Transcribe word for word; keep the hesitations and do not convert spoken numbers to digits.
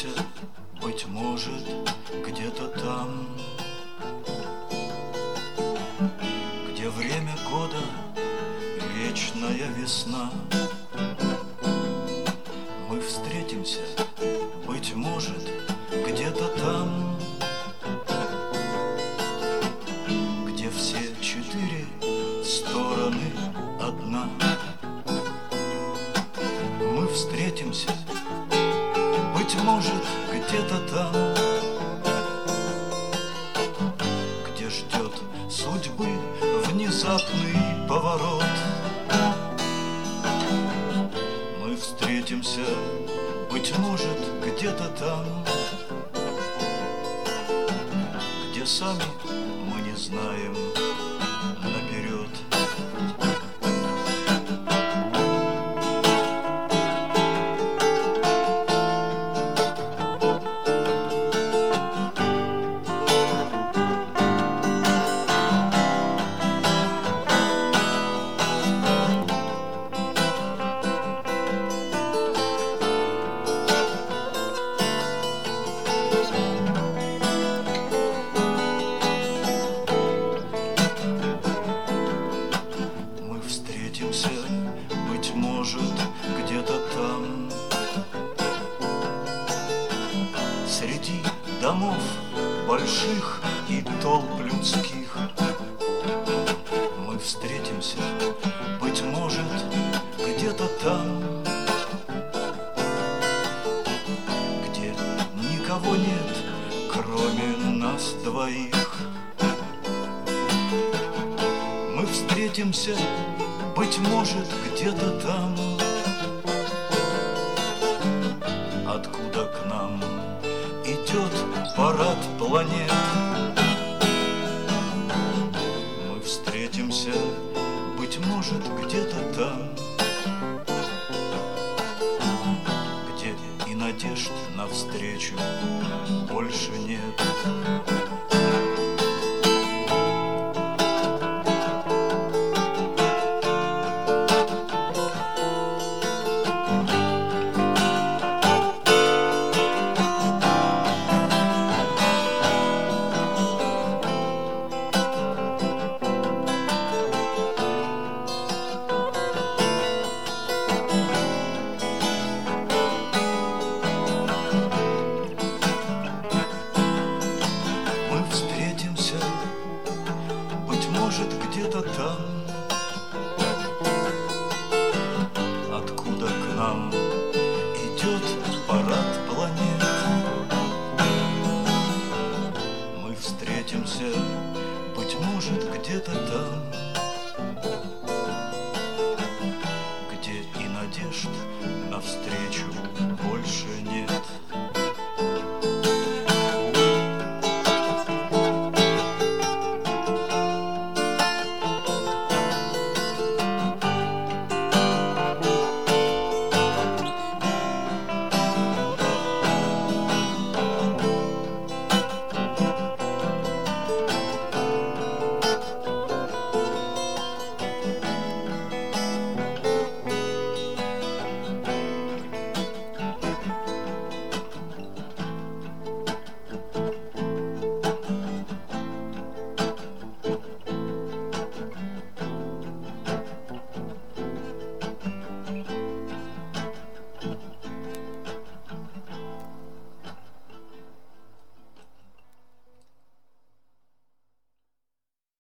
встретимся, быть может, где-то там, где время года вечная весна. Мы встретимся, быть может, где-то там, где все четыре стороны одна. Мы встретимся, быть может, где-то там, где ждет судьбы внезапный поворот. Мы встретимся, быть может, где-то там, где сами мы не знаем наперед. Быть может, где-то там, среди домов больших и толп людских. Мы встретимся, быть может, где-то там, где никого нет, кроме нас двоих. Мы встретимся, быть может, где-то там, откуда к нам идет парад планет. Мы встретимся, быть может, где-то там, где и надежд навстречу больше нет. Может, где-то там, откуда к нам идет парад планет. Мы встретимся, быть может, где-то там,